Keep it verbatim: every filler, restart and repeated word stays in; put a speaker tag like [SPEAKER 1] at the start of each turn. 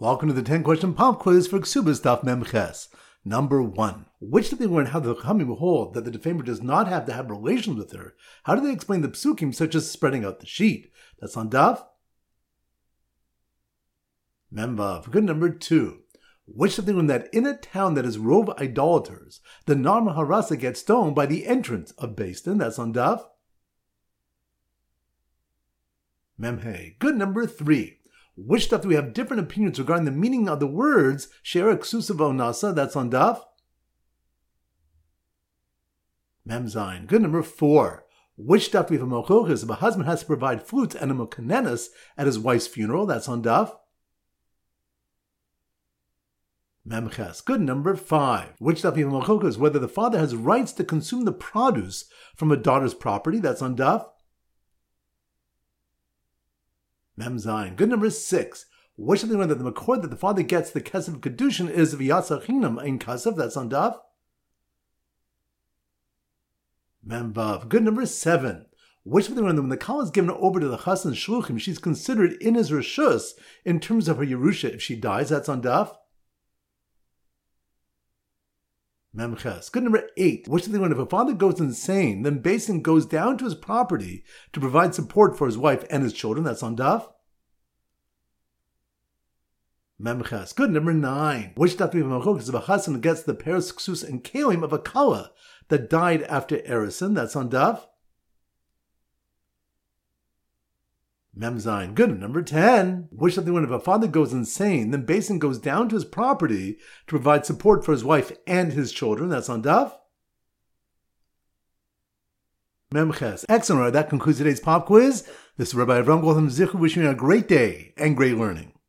[SPEAKER 1] Welcome to the ten question pop quiz for Ksubas Daf Memches. Number one. Which do they learn how the Chachamim hold that the defamer does not have to have relations with her? How do they explain the psukim such as spreading out the sheet? That's on Daf Memvav. Good. Number two. Which do they learn that in a town that is rove idolaters, the Nar Maharasa gets stoned by the entrance of Beis Din? That's on Daf Memhei. Good. Number three. Which stuff do we have different opinions regarding the meaning of the words She'er Ksusav Nasa? That's on Daf Mem Zayin. Good. Number four. Which stuff do we have a mochochis if a husband has to provide flutes and a mokanenis at his wife's funeral? That's on Daf Memches. Good. Number five. Which stuff do we have a mochochis whether the father has rights to consume the produce from a daughter's property? That's on Daf Mem Zayin. Good. Number six. Which something that the makor that the father gets the kesef kedushin is v'yatsa chinam in kasef? That's on Daf Mem Vav. Good. Number seven. Which something when the kala is given over to the chassan shluchim, she's considered in his reshus in terms of her yerusha if she dies? That's on Daf Memches. Good. Number eight. Which something when if a father goes insane, then Beis Din goes down to his property to provide support for his wife and his children? That's on Daf Memches. Good. Number nine. Which stuff do we have is if a chassan gets the peres ksus and kalim of a kala that died after erison? That's on Daf Mem Zayin. Good. Number ten. Which something when if a father goes insane, then Beis Din goes down to his property to provide support for his wife and his children? That's on Daf Memches. Excellent. That concludes today's pop quiz. This is Rabbi Avram Goldham Zichu wishing you a great day and great learning.